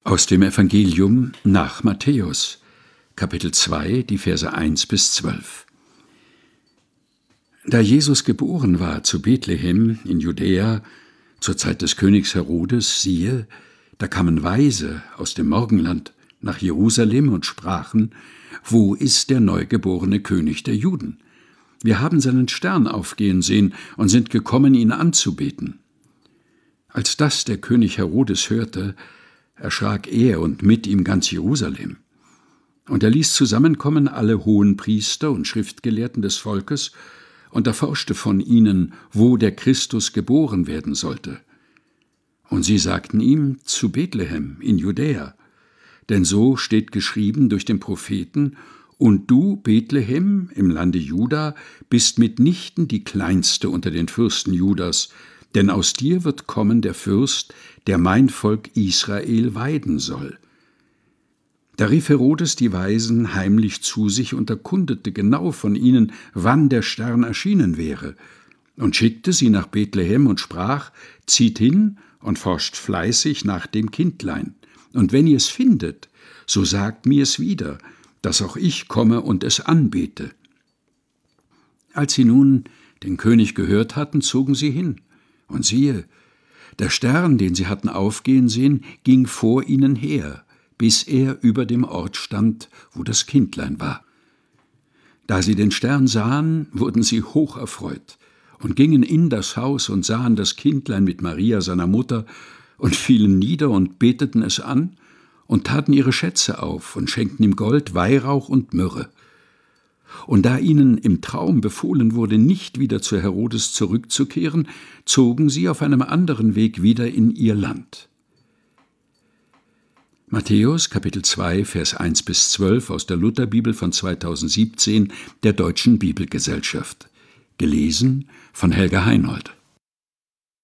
Aus dem Evangelium nach Matthäus, Kapitel 2, die Verse 1-12. Da Jesus geboren war zu Bethlehem in Judäa, zur Zeit des Königs Herodes, siehe, da kamen Weise aus dem Morgenland nach Jerusalem und sprachen: Wo ist der neugeborene König der Juden? Wir haben seinen Stern aufgehen sehen und sind gekommen, ihn anzubeten. Als das der König Herodes hörte, erschrak er und mit ihm ganz Jerusalem. Und er ließ zusammenkommen alle Hohenpriester und Schriftgelehrten des Volkes und erforschte von ihnen, wo der Christus geboren werden sollte. Und sie sagten ihm: Zu Bethlehem in Judäa. Denn so steht geschrieben durch den Propheten: Und du, Bethlehem, im Lande Juda, bist mitnichten die kleinste unter den Fürsten Judas, denn aus dir wird kommen der Fürst, der mein Volk Israel weiden soll. Da rief Herodes die Weisen heimlich zu sich und erkundete genau von ihnen, wann der Stern erschienen wäre, und schickte sie nach Bethlehem und sprach: Zieht hin und forscht fleißig nach dem Kindlein, und wenn ihr es findet, so sagt mir es wieder, dass auch ich komme und es anbete. Als sie nun den König gehört hatten, zogen sie hin. Und siehe, der Stern, den sie hatten aufgehen sehen, ging vor ihnen her, bis er über dem Ort stand, wo das Kindlein war. Da sie den Stern sahen, wurden sie hoch erfreut und gingen in das Haus und sahen das Kindlein mit Maria, seiner Mutter, und fielen nieder und beteten es an und taten ihre Schätze auf und schenkten ihm Gold, Weihrauch und Myrrhe. Und da ihnen im Traum befohlen wurde, nicht wieder zu Herodes zurückzukehren, zogen sie auf einem anderen Weg wieder in ihr Land. Matthäus, Kapitel 2, Vers 1-12 aus der Lutherbibel von 2017 der Deutschen Bibelgesellschaft. Gelesen von Helga Heinold.